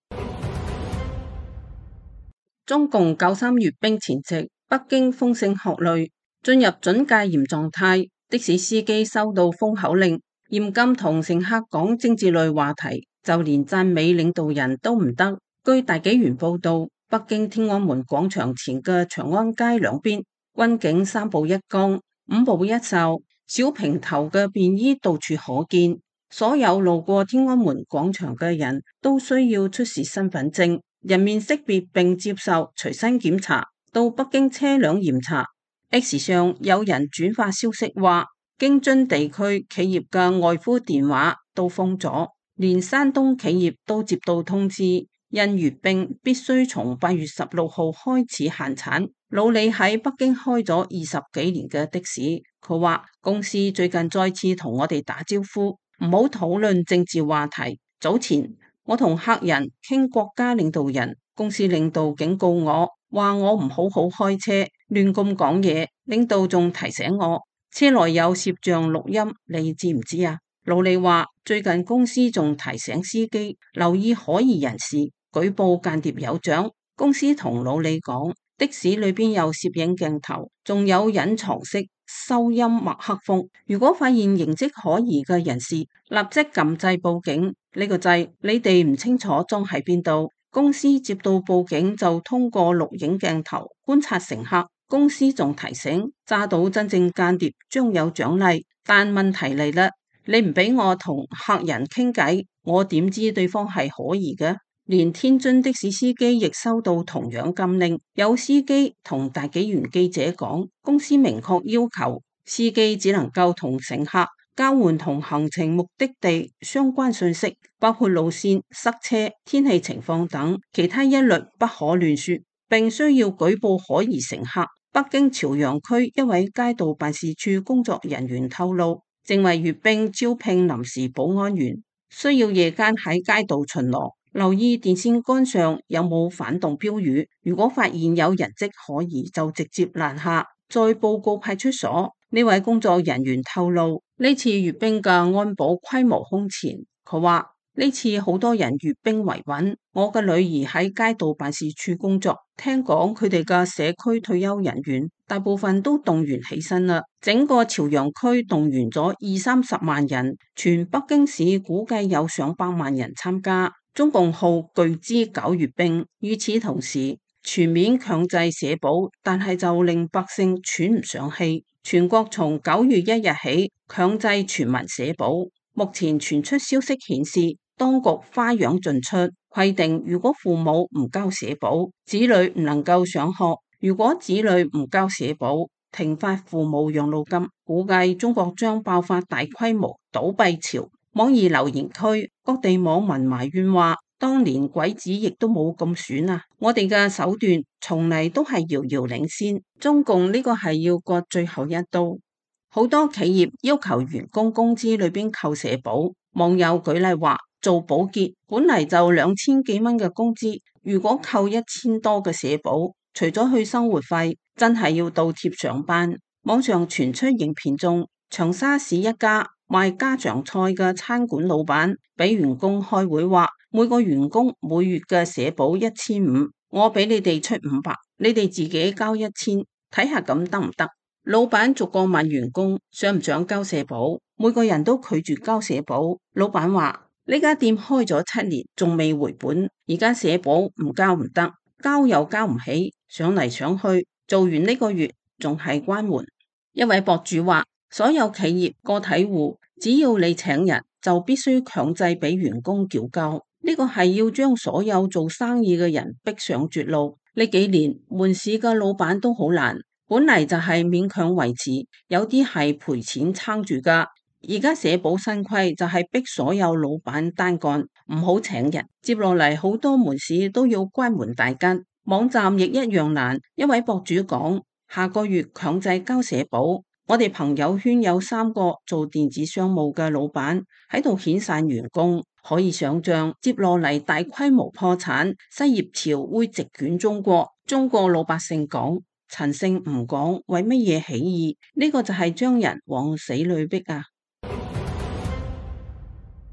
中共93閱兵前夕，北京豐盛學類進入準戒嚴狀態，的士司機收到封口令，嚴禁同乘客講政治類話題，就連讚美領導人都唔得。據大紀元報道，北京天安門廣場前嘅長安街兩邊，軍警3步1崗、5步1哨，小平頭嘅便衣到處可見。所有路過天安門廣場嘅人都需要出示身份證、人面識別並接受隨身檢查，到北京車輛驗查。X 上有人轉發消息話，京津地區企業嘅外呼電話都封咗，連山東企業都接到通知，因閱兵必須從8月16號開始限產。老李喺北京開咗20幾年嘅的士，佢話公司最近再次同我哋打招呼，唔好討論政治話題。早前我同客人傾國家領導人，公司領導警告我，話我唔好好開車，亂咁講嘢。領導仲提醒我，車內有攝像錄音，你知唔知啊？老李話最近公司仲提醒司機留意可疑人士，舉報間諜有獎。公司同老李講，的士裏邊有攝影鏡頭，仲有隱藏式收音麥克風。如果發現形跡可疑嘅人士，立即撳掣報警。呢個掣你哋唔清楚裝喺邊度？公司接到報警就通過錄影鏡頭觀察乘客。公司仲提醒，揸到真正間諜將有獎勵。但問題嚟啦，你唔俾我同客人傾偈，我點知對方係可疑嘅？連天津的士司機亦收到同樣禁令，有司機同大紀元記者講，公司明確要求司機只能夠同乘客交換同行程目的地相關信息，包括路線、塞車、天氣情況等，其他一律不可亂說，並需要舉報可疑乘客。北京朝陽區一位街道辦事處工作人員透露，正為閱兵招聘臨時保安員，需要夜間喺街道巡邏，留意電線桿上有冇反動標語，如果發現有人跡可疑，就直接攔下，再報告派出所。呢位工作人員透露，呢次閱兵嘅安保規模空前。佢話呢次好多人閱兵維穩，我嘅女兒喺街道辦事處工作，聽講佢哋嘅社區退休人員大部分都動員起身啦。整個朝陽區動員咗20-30萬人，全北京市估計有上百萬人參加。中共號巨資搞閱兵，與此同時全面強制社保，但係就令百姓喘唔上氣。全國從9月1日起強制全民社保，目前傳出消息顯示，當局花樣盡出，規定如果父母唔交社保，子女唔能夠上學；如果子女唔交社保，停發父母養老金。估計中國將爆發大規模倒閉潮。網易留言區各地網民埋怨話，當年鬼子亦都冇咁損啊！我哋嘅手段從嚟都係遙遙領先，中共呢個係要割最後一刀。好多企業要求員工工資裏邊扣社保，網友舉例話，做保潔本嚟就2000幾蚊嘅工資，如果扣1000多嘅社保，除咗去生活費，真係要倒貼上班。網上傳出影片中，長沙市一家賣家常菜嘅餐館老闆俾員工開會話，每個員工每月嘅社保1500，我俾你哋出500，你哋自己交1000，睇下咁得唔得？老闆逐個問員工想唔想交社保，每個人都拒絕交社保。老闆話，呢家店開咗7年，仲未回本，而家社保唔交唔得，交又交唔起，上嚟上去，做完呢個月仲係關門。一位博主話，所有企業個體戶只要你請人，就必須強制俾員工繳交，呢個係要將所有做生意嘅人逼上絕路。呢幾年門市嘅老闆都好難，本嚟就係勉強維持，有啲係賠錢撐住噶。而家社保新規就係逼所有老闆單幹，唔好請人。接落嚟好多門市都要關門大吉，網站亦一樣難。一位博主講，下個月強制交社保。我哋朋友圈有3個做電子商務嘅老闆喺度遣散員工，可以想象接落嚟大規模破產、失業潮會席捲中國。中國老百姓講，陳勝唔講，為乜嘢起義？呢個就係將人往死裏逼啊！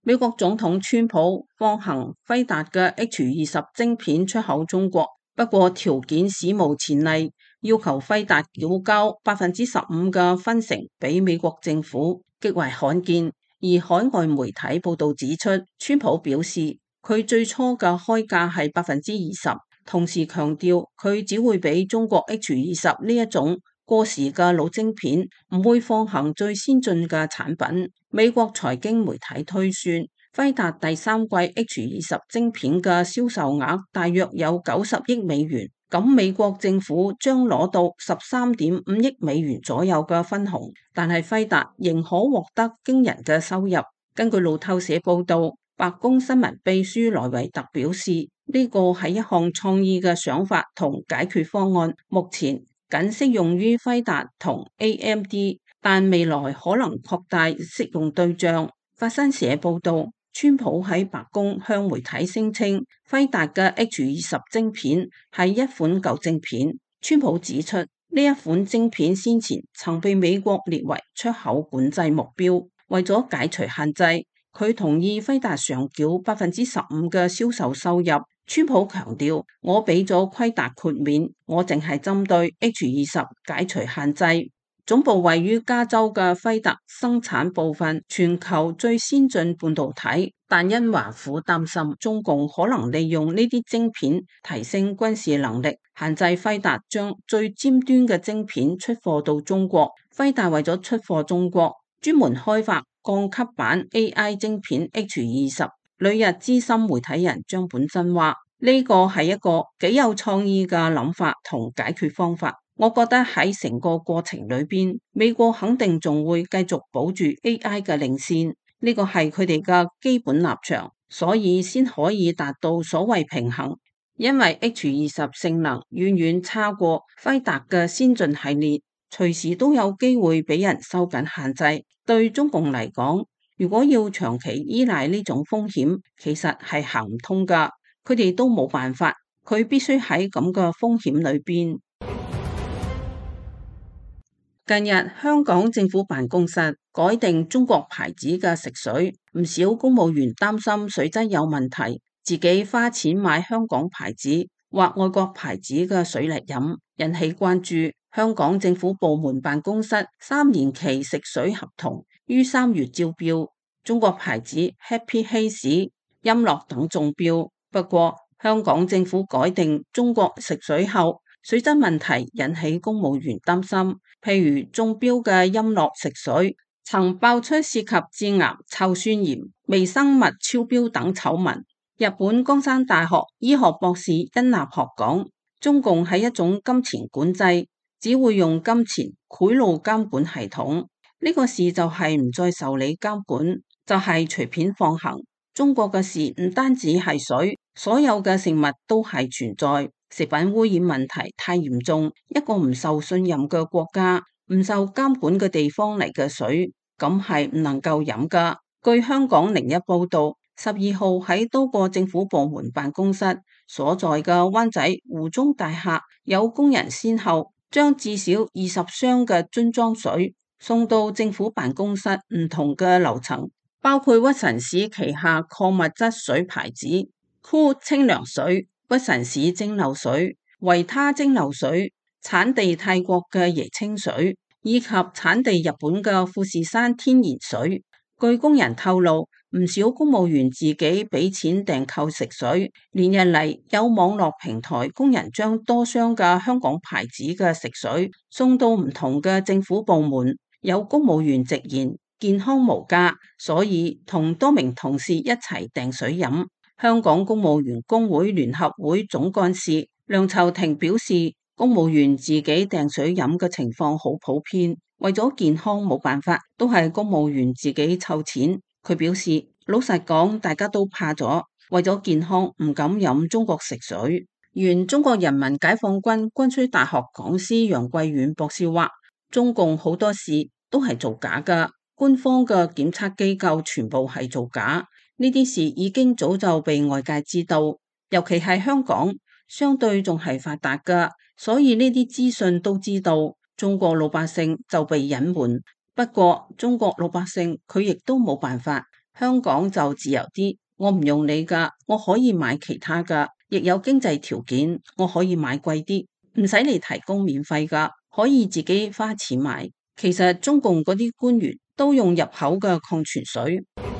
美國總統川普放行輝達嘅 H20晶片出口中國，不過條件史無前例，要求輝達繳交15%嘅分成俾美國政府，極為罕見。而海外媒體報道指出，川普表示佢最初嘅開價係20%，同時強調佢只會俾中國 H20呢一種過時嘅老晶片，唔會放行最先進嘅產品。美國財經媒體推算，輝達第三季 H20晶片嘅銷售額大約有90億美元，咁美國政府將攞到13.5億美元左右嘅分紅，但係輝達仍可獲得驚人嘅收入。根據路透社報道，白宮新聞秘書萊維特表示，呢個係一項創意嘅想法同解決方案，目前僅適用於輝達同 AMD， 但未來可能擴大適用對象。法新社報道，川普喺白宮向媒體聲稱，輝達嘅 H20晶片係一款舊晶片。川普指出，呢一款晶片先前曾被美國列為出口管制目標，為咗解除限制，佢同意輝達上繳15%嘅銷售收入。川普強調，我俾咗輝達豁免，我淨係針對 H20解除限制。總部位於加州嘅輝達生產部分全球最先進半導體，但因華府擔心中共可能利用呢啲晶片提升軍事能力，限制輝達將最尖端嘅晶片出貨到中國。輝達為咗出貨中國，專門開發降級版 AI 晶片 H20。旅日資深媒體人張本真話：呢個係一個幾有創意嘅諗法同解決方法。我覺得喺成個過程裏邊，美國肯定仲會繼續保住 AI 嘅領先，呢個係佢哋嘅基本立場，所以先可以達到所謂平衡。因為 H20性能遠遠差過輝達嘅先進系列，隨時都有機會俾人收緊限制。對中共嚟講，如果要長期依賴呢種風險，其實係行唔通㗎。佢哋都冇辦法，佢必須喺咁嘅風險裏邊。近日，香港政府辦公室改定中國牌子嘅食水，唔少公務員擔心水質有問題，自己花錢買香港牌子或外國牌子嘅水嚟飲，引起關注。香港政府部門辦公室3年期食水合同於3月招標，中國牌子 Happy Haze、音樂等中標。不過，香港政府改定中國食水後，水質問題引起公務員擔心，譬如中標嘅音樂食水曾爆出涉及致癌臭酸鹽、微生物超標等醜聞。日本江山大學醫學博士殷立學講，中共係一種金錢管制，只會用金錢賄賂監管系統，呢個事就係唔再受理監管，就係隨便放行。中國嘅事唔單止係水，所有嘅食物都係存在。食品污染問題太嚴重，一個唔受信任嘅國家，唔受監管嘅地方嚟嘅水，咁係唔能夠飲噶。據香港01報道，12號喺多個政府部門辦公室所在嘅灣仔湖中大廈，有工人先後將至少20箱嘅樽裝水送到政府辦公室唔同嘅樓層，包括屈臣氏旗下礦物質水牌子 Cool 清涼水、屈臣氏蒸餾水、維他蒸餾水、產地泰國嘅椰青水，以及產地日本嘅富士山天然水。據工人透露，唔少公務員自己俾錢訂購食水，連日嚟有網絡平台工人將多箱嘅香港牌子嘅食水送到唔同嘅政府部門。有公務員直言健康無價，所以同多名同事一齊訂水飲。香港公務員工會聯合會總幹事梁籌庭表示，公務員自己訂水飲嘅情況好普遍，為咗健康冇辦法，都係公務員自己湊錢。佢表示，老實講，大家都怕咗，為咗健康唔敢飲中國食水。原中國人民解放軍軍需大學講師楊貴遠博士話，中共好多事都係造假噶，官方嘅檢測機構全部係造假。呢啲事已經早就被外界知道，尤其係香港相對仲係發達噶，所以呢啲資訊都知道，中國老百姓就被隱瞞。不過中國老百姓佢亦都冇辦法， 香港就自由啲，我唔用你㗎，我可以買其他㗎，亦有經濟條件，我可以買貴啲，唔使你提供免費㗎，可以自己花錢買。其實中共嗰啲官員都用入口嘅礦泉水。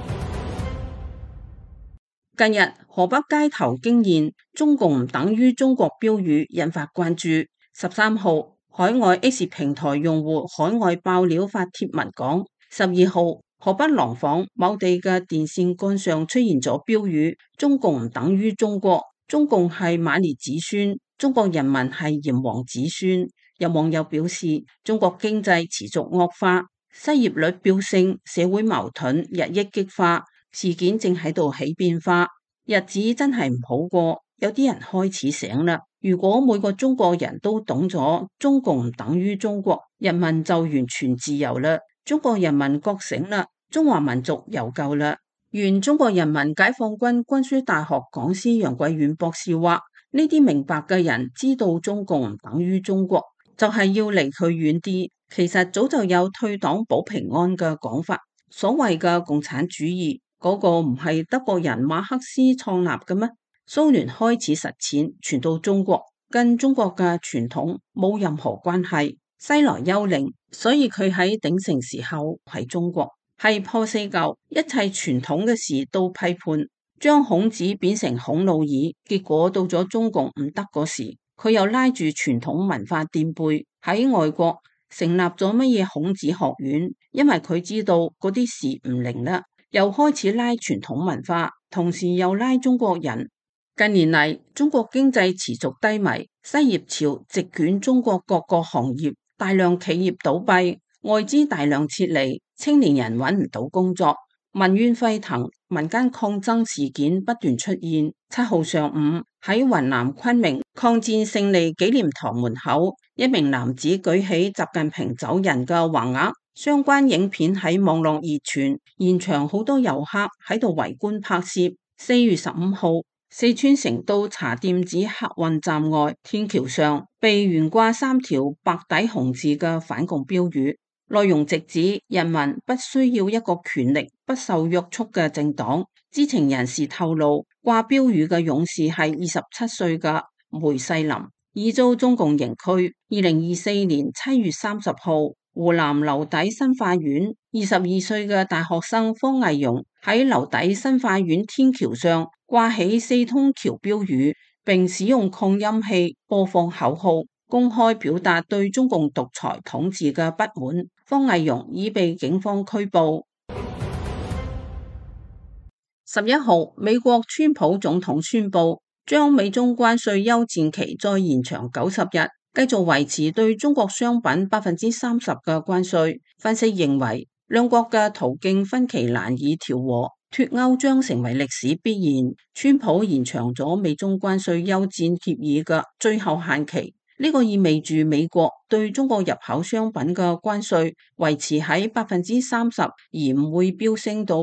近日河北街頭驚現中共唔等於中國標語，引發關注。13號海外 X 平台用戶海外爆料發帖文講，12號河北廊坊某地嘅電線桿上出現咗標語，中共唔等於中國，中共係馬列子孫，中國人民係炎黃子孫。有網友表示，中國經濟持續惡化，失業率飆升，社會矛盾日益激化，事件正喺度起變化，日子真係唔好過。有啲人開始醒啦，如果每個中國人都懂咗中共唔等於中國，人民就完全自由啦。中國人民覺醒啦，中華民族有救啦。原中國人民解放軍軍需大學講師楊貴遠博士話，呢啲明白嘅人知道中共唔等於中國，就係要離佢遠啲。其實早就有退黨保平安嘅講法，所謂嘅共產主義嗰個唔係德國人馬克思創立嘅咩？蘇聯開始實踐，傳到中國，跟中國嘅傳統冇任何關係。西來幽靈，所以佢喺鼎盛時候係中國，係破四舊，一切傳統嘅事都批判，將孔子變成孔老二，結果到咗中共唔得嗰時，佢又拉住傳統文化墊背，喺外國成立咗乜嘢孔子學院，因為佢知道嗰啲事唔靈啦，又開始拉傳統文化，同時又拉中國人。近年嚟，中國經濟持續低迷，失業潮席捲中國各個行業，大量企業倒閉，外資大量撤離，青年人揾唔到工作，民怨沸騰，民間抗爭事件不斷出現。7號上午喺雲南昆明抗戰勝利紀念堂門口，一名男子舉起習近平走人嘅橫額，相關影片喺網絡熱傳，現場好多遊客喺度圍觀拍攝。4月15號，四川成都茶店子客運站外天橋上被懸掛3條白底紅字嘅反共標語，內容直指人民不需要一個權力不受約束嘅政黨。知情人士透露，掛標語嘅勇士係27歲嘅梅世林，已遭中共刑拘。2024年7月30號，湖南留底新化縣22歲嘅大學生方毅勇喺留底新化縣天橋上掛起4通橋標語，並使用擴音器播放口號，公開表達對中共獨裁統治嘅不滿。方毅勇已被警方拘捕。11號，美國川普總統宣布將美中關稅休戰期再延長90日，繼續維持對中國商品30%嘅關稅。分析認為，兩國嘅途徑分歧難以調和，脫歐將成為歷史必然。川普延長咗美中關稅休戰協議嘅最後限期，呢個意味住美國對中國入口商品嘅關稅維持喺30%，而唔會飆升到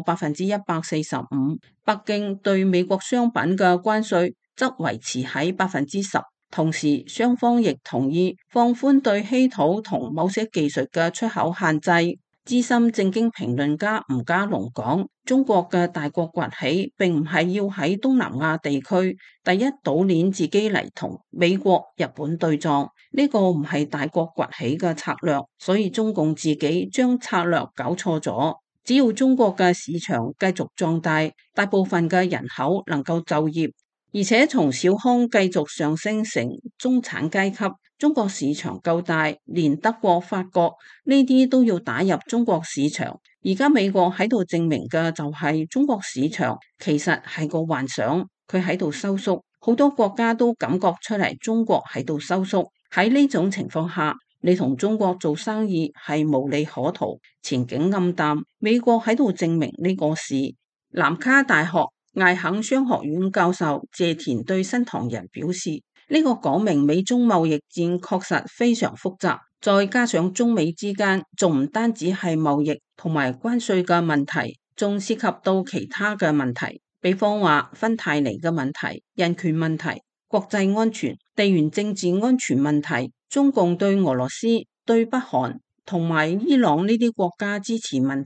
145%。北京對美國商品嘅關稅則維持喺10%。同時，雙方亦同意放寬對稀土同某些技術嘅出口限制。資深政經評論家吳家龍講，中國嘅大國崛起並唔係要喺東南亞地區第一島鏈自己嚟同美國、日本對撞，呢個唔係大國崛起嘅策略，所以中共自己將策略搞錯咗。只要中國嘅市場繼續壯大，大部分嘅人口能夠就業，而且從小康繼續上升成中產階級，中國市場夠大，連德國、法國呢啲都要打入中國市場。而家美國喺度證明嘅就係中國市場其實係個幻想，佢喺度收縮，好多國家都感覺出嚟中國喺度收縮。喺呢種情況下，你同中國做生意係無利可圖，前景暗淡。美國喺度證明呢個事。南卡大學艾肯商學院教授謝田對新唐人表示，呢個講明美中貿易戰確實非常複雜，再加上中美之間仲唔單止係貿易同埋關稅嘅問題，仲涉及到其他嘅問題，比方話芬太尼嘅問題、人權問題、國際安全、地緣政治安全問題，中共對俄羅斯、對北韓同埋伊朗呢啲國家支持問題，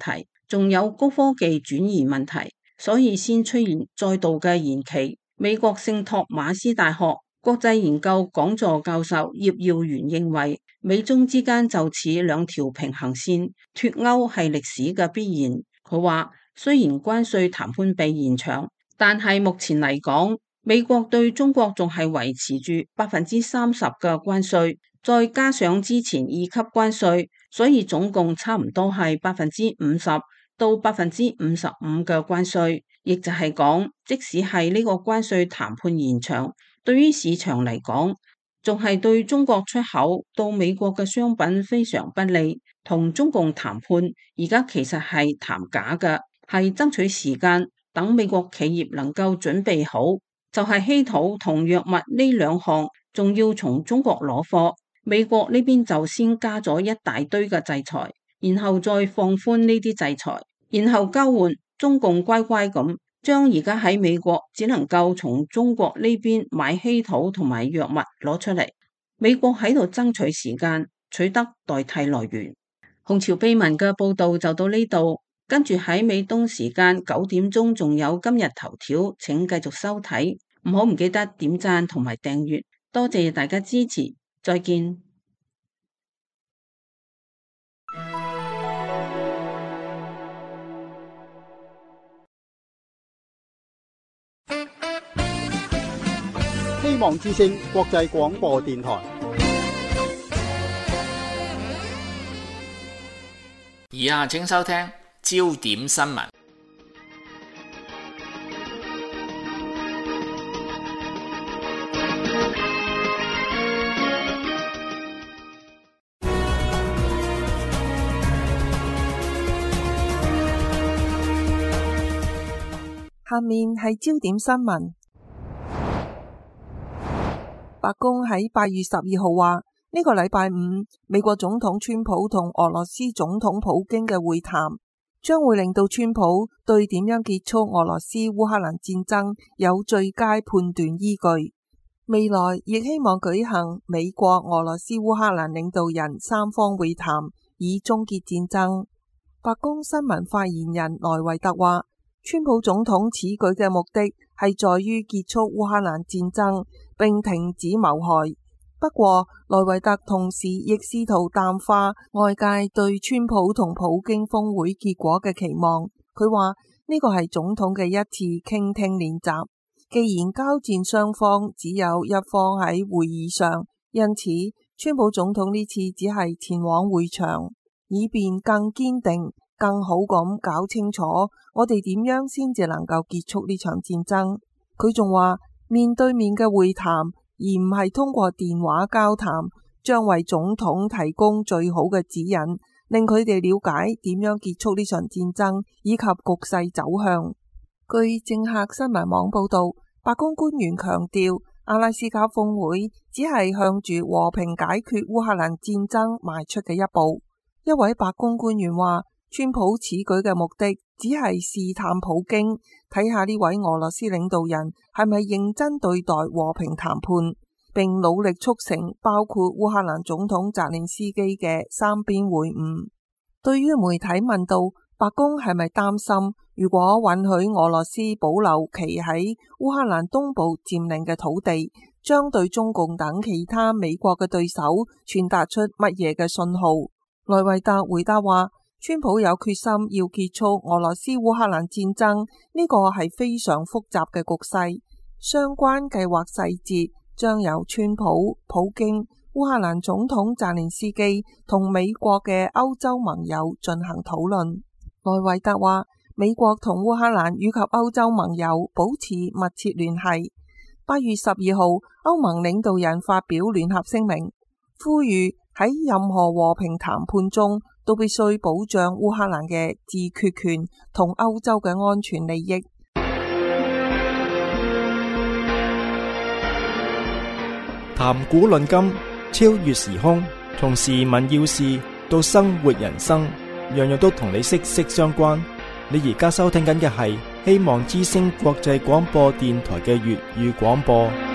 仲有高科技轉移問題，所以先出現再度嘅延期。美國聖托馬斯大學國際研究講座教授葉耀元認為，美中之間就似兩條平行線，脫歐係歷史嘅必然。佢話，雖然關稅談判被延長，但係目前嚟講，美國對中國仲係維持住30%嘅關稅，再加上之前2級關稅，所以總共差唔多係50%到55%嘅關稅。亦就係講，即使係呢個關稅談判延長，對於市場嚟講，仲係對中國出口到美國嘅商品非常不利。同中共談判而家其實係談假嘅，係爭取時間，等美國企業能夠準備好，就係稀土同藥物呢兩項，仲要從中國攞貨，美國呢邊就先加咗一大堆嘅制裁，然後再放寬呢啲制裁，然後交換。中共乖乖咁將而家喺美國只能夠從中國呢邊買稀土同埋藥物攞出嚟，美國喺度爭取時間，取得代替來源。紅潮秘聞嘅報道就到呢度，跟住喺美東時間9點鐘仲有今日頭條，請繼續收睇，唔好唔記得點讚同埋訂閱，多謝大家支持，再見。 希望之聲國際廣播電台。 以下請收聽焦點新聞。 下面係焦點新聞。白宮喺8月12號話，呢個禮拜五，美國總統川普同俄羅斯總統普京嘅會談，將會令到川普對點樣結束俄羅斯烏克蘭戰爭有最佳判斷依據。未來亦希望舉行美國、俄羅斯、烏克蘭領導人三方會談，以終結戰爭。白宮新聞發言人萊維特話，川普總統此舉嘅目的係在於結束烏克蘭戰爭，並停止謀害。不過，萊維特同時亦試圖淡化外界對川普同普京峰會結果嘅期望。佢話呢個係總統嘅一次傾聽練習，既然交戰雙方只有一方喺會議上，因此川普總統呢次只係前往會場，以便更堅定、更好咁搞清楚我哋點樣先至能夠結束呢場戰爭。佢仲話，面對面嘅會談而唔係通過電話交談，將為總統提供最好嘅指引，令佢哋了解點樣結束呢場戰爭以及局勢走向。據政客新聞網報道，白宮官員強調，阿拉斯加峰會只係向住和平解決烏克蘭戰爭邁出嘅一步。一位白宮官員話，川普此舉嘅目的只係試探普京，睇下呢位俄羅斯領導人係咪認真對待和平談判，並努力促成包括烏克蘭總統澤連斯基嘅三邊會晤。對於媒體問到白宮係咪擔心，如果允許俄羅斯保留其喺烏克蘭東部佔領嘅土地，將對中共等其他美國嘅對手傳達出乜嘢嘅信號？萊維特回答話，川普有決心要結束俄羅斯烏克蘭戰爭，呢個係非常複雜嘅局勢，相關計劃細節將由川普、普京、烏克蘭總統澤連斯基同美國嘅歐洲盟友進行討論。萊維特話，美國同烏克蘭以及歐洲盟友保持密切聯繫。8月12號，歐盟領導人發表聯合聲明，呼籲喺任何和平談判中都必須保障烏克蘭嘅自決權同歐洲嘅安全利益。 談古論今，超越時空，從時聞要事到生活人生，樣樣都同你息息相關。你而家收聽緊嘅係希望之聲國際廣播電台嘅粵語廣播。